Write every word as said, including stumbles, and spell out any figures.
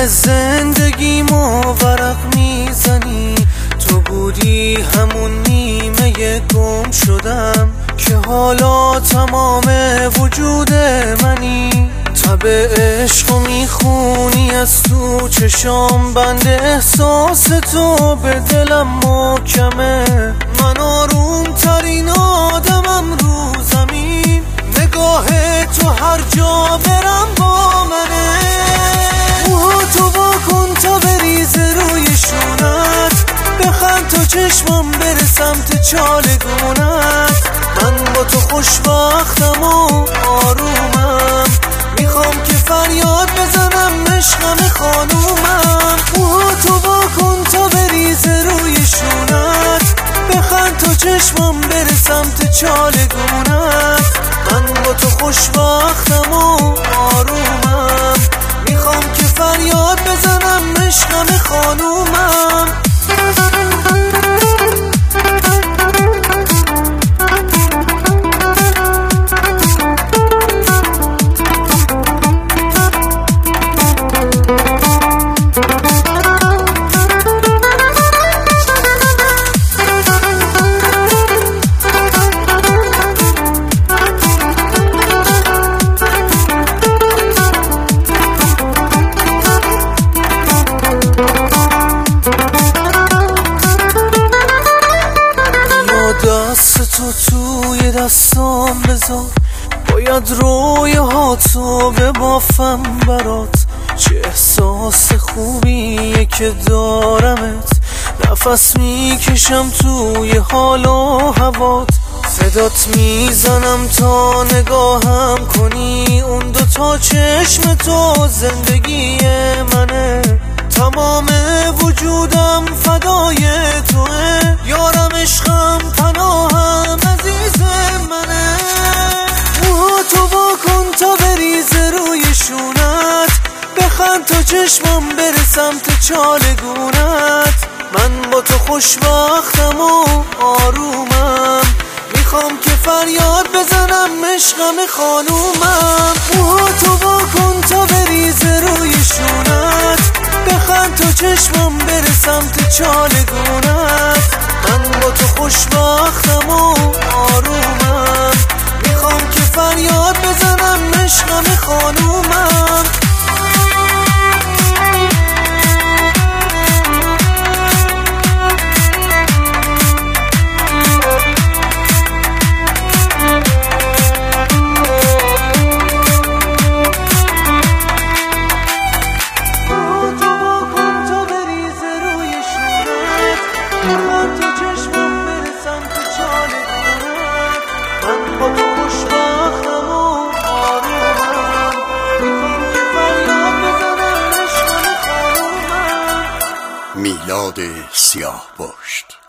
زندگیمو ورق میزنی، تو بودی همون نیمه گم شدم که حالا تمام وجود منی. تب عشقو میخونی از تو چشام، بند احساس تو به دلم محکمه. من آروم ترین آدمم رو زمین، نگاه تو هر جا برم با منه. موهاتو واکن تا بریزه روی شونت، بخند تا چشمم بره سمت چالگونت. من با تو خوشبختم و آرومم، میخوام که فریاد بزنم عشقم خانومم. موهاتو واکن تا بریزه روی شونت، بخند تا چشمم بره سمت چالگونت. من با تو خوشبختم و آرومم، میخوام که فریاد بزنم عشقم خانومم. دست تو توی دستام بذار، باید رویه ها تو ببافم برات. چه احساس خوبیه که دارمت، نفس میکشم توی حال و هوات. صدات میزنم تا نگاهم کنی، اون دوتا چشم تو زندگی منه. تمام وجودم فدای توه، یارم عشقم پناهم عزیز منه. موهاتو واکن تا بریزه روی شونت، بخند تا چشمم بره سمت چالگونت. من با تو خوشبختم و آرومم، میخوام که فریاد بزنم عشقم خانومم. موهاتو واکن تا بریزه روی شونت، بخند تا چشمم بره سمت چالگونت. من با تو خوشبختم و آرومم، میخوام که فریاد بزنم عشقم خانومم. میلاد سیاه‌بشت.